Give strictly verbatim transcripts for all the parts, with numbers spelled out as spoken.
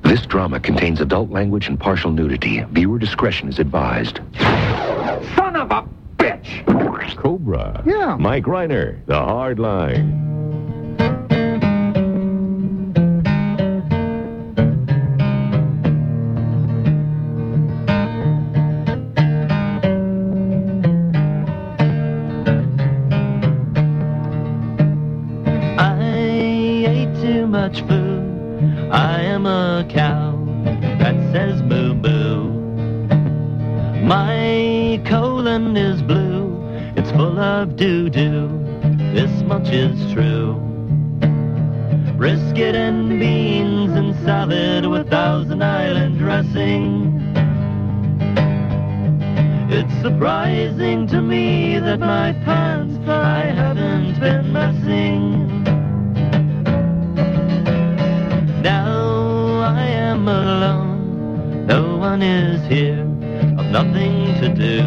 This drama contains adult language and partial nudity. Viewer discretion is advised. Son of a bitch! Cobra. Yeah. Mike Reiner, The Hard Line. Much food. I am a cow that says moo moo. My colon is blue. It's full of doo doo. This much is true. Brisket and beans and salad with Thousand Island dressing. It's surprising to me that my pants I haven't been messing. Now I am alone, no one is here, I've nothing to do.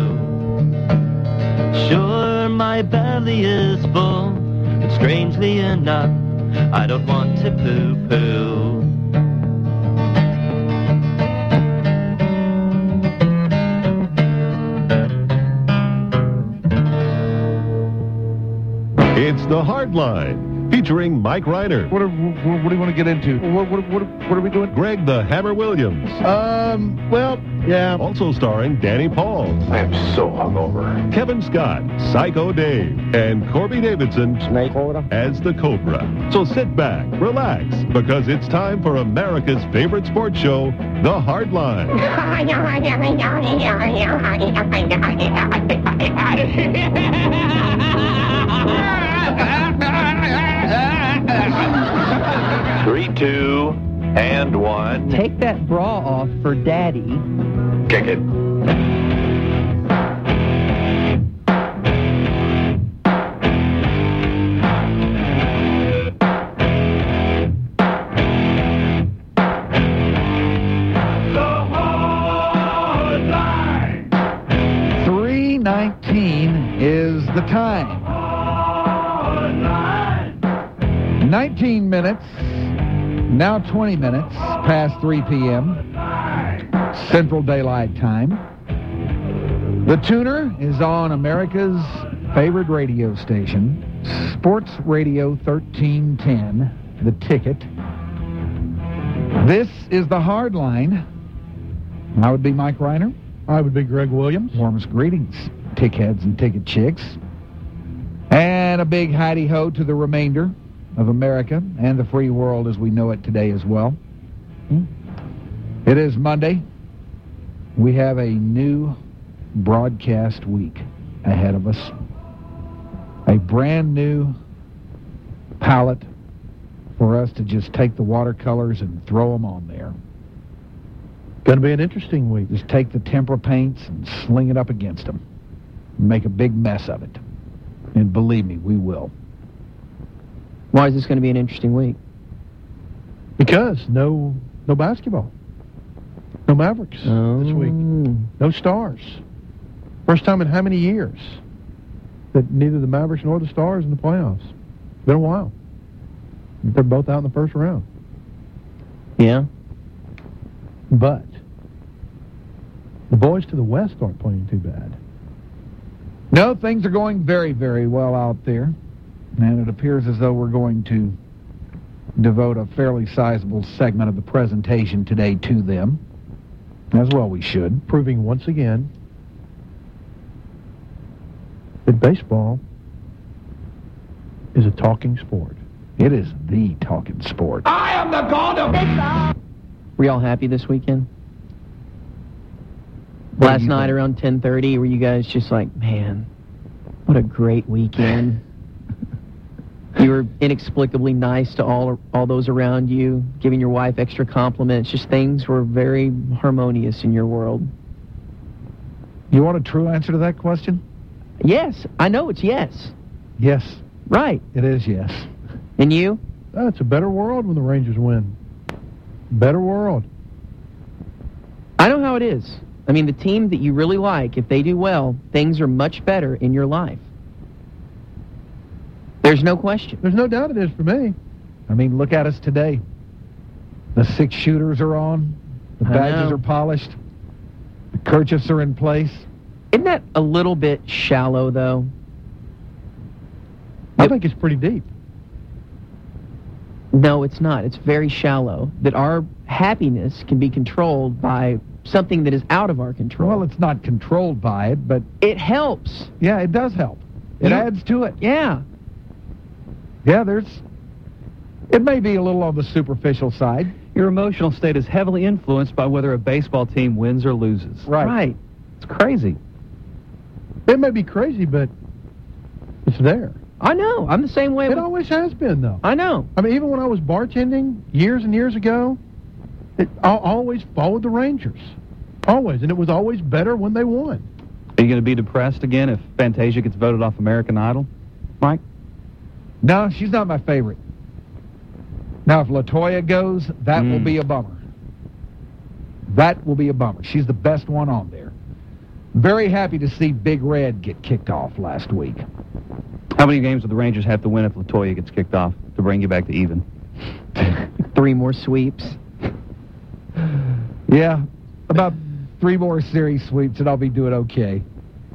Sure, my belly is full, but strangely enough, I don't want to poo-poo. It's The Hard Line, featuring Mike Reiner. What, are, what, what do you want to get into? What, what, what, what are we doing? Greg the Hammer Williams. Um, well, yeah. Also starring Danny Paul. I am so hungover. Kevin Scott, Psycho Dave, and Corby Davidson Snake order. as the Cobra. So sit back, relax, because it's time for America's favorite sports show, The Hard Line. Three, two, and one. Take that bra off for Daddy. Kick it. three nineteen is the time. nineteen minutes, now twenty minutes past three p.m. Central Daylight Time. The Tuner is on America's favorite radio station, Sports Radio thirteen ten, The Ticket. This is The Hard Line. I would be Mike Reiner. I would be Greg Williams. Warmest greetings, tickheads and ticket chicks. And a big hidey-ho to the remainder of America and the free world as we know it today as well. It is Monday. We have a new broadcast week ahead of us. A brand new palette for us to just take the watercolors and throw them on there. Going to be an interesting week. Just take the tempera paints and sling it up against them. And make a big mess of it. And believe me, we will. Why is this going to be an interesting week? Because no no basketball. No Mavericks Oh. this week. No Stars. First time in how many years that neither the Mavericks nor the Stars in the playoffs? Been a while. They're both out in the first round. Yeah. But the boys to the west aren't playing too bad. No, things are going very, very well out there. And it appears as though we're going to devote a fairly sizable segment of the presentation today to them. As well we should. Proving once again that baseball is a talking sport. It is the talking sport. I am the god of baseball. Were y'all happy this weekend? What do Last you night think? around ten thirty, were you guys just like, man, what a great weekend? You were inexplicably nice to all all those around you, giving your wife extra compliments. Just things were very harmonious in your world. You want a true answer to that question? Yes, I know it's yes. Yes, Right. it is yes. And you? Oh, it's a better world when the Rangers win. Better world. I know how it is. I mean, the team that you really like, if they do well, things are much better in your life. There's no question. There's no doubt it is for me. I mean, look at us today. The six shooters are on. The I badges know. are polished. The kerchiefs are in place. Isn't that a little bit shallow, though? I think it's pretty deep. No, it's not. It's very shallow. That our happiness can be controlled by something that is out of our control. Well, it's not controlled by it, but it helps. yeah, it does help. It You- adds to it. Yeah. Yeah, there's... It may be a little on the superficial side. Your emotional state is heavily influenced by whether a baseball team wins or loses. Right. Right. It's crazy. It may be crazy, but it's there. I know. I'm the same way. It with- always has been, though. I know. I mean, even when I was bartending years and years ago, it, I always followed the Rangers. Always. And it was always better when they won. Are you going to be depressed again if Fantasia gets voted off American Idol, Mike? No, she's not my favorite. Now, if LaToya goes, that will Mm. be a bummer. That will be a bummer. She's the best one on there. Very happy to see Big Red get kicked off last week. How many games do the Rangers have to win if LaToya gets kicked off to bring you back to even? Three more sweeps. Yeah, about three more series sweeps and I'll be doing okay.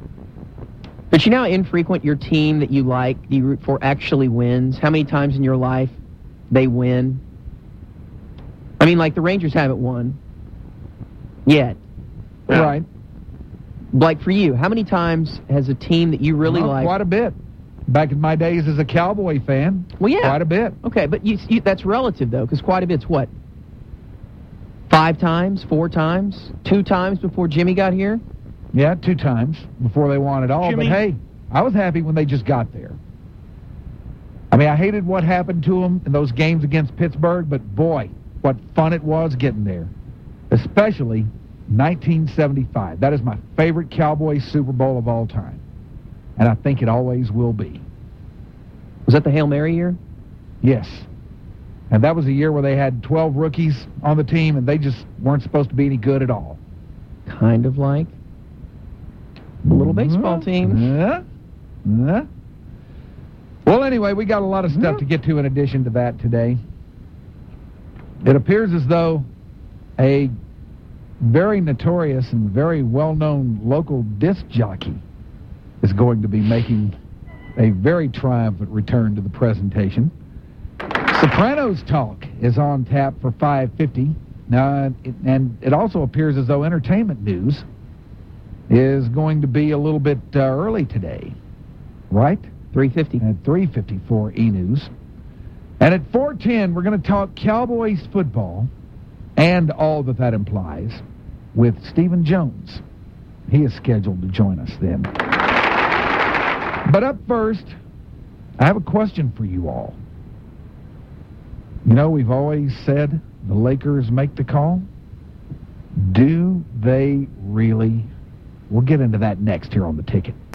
But you know how infrequent your team that you like, you root for, actually wins? How many times in your life they win? I mean, like, the Rangers haven't won yet. Right. Like, for you, how many times has a team that you really Well, like... quite a bit. Back in my days as a Cowboy fan, Well, yeah. quite a bit. Okay, but you, you, that's relative, though, because quite a bit's what? Five times? Four times? Two times before Jimmy got here? Yeah, two times before they won it all. Jimmy. But hey, I was happy when they just got there. I mean, I hated what happened to them in those games against Pittsburgh, but boy, what fun it was getting there. Especially nineteen seventy-five. That is my favorite Cowboys Super Bowl of all time. And I think it always will be. Was that the Hail Mary year? Yes. And that was a year where they had twelve rookies on the team, and they just weren't supposed to be any good at all. Kind of like a little baseball team. Yeah. Yeah. Well, anyway, we got a lot of stuff to get to in addition to that today. It appears as though a very notorious and very well-known local disc jockey is going to be making a very triumphant return to the presentation. Sopranos Talk is on tap for five fifty. Uh, it, and it also appears as though entertainment news is going to be a little bit uh, early today, right? three fifty. At three fifty-four E-News. And at four ten, we're going to talk Cowboys football and all that that implies with Stephen Jones. He is scheduled to join us then. But up first, I have a question for you all. You know, we've always said the Lakers make the call. Do they really? We'll get into that next here on The Ticket.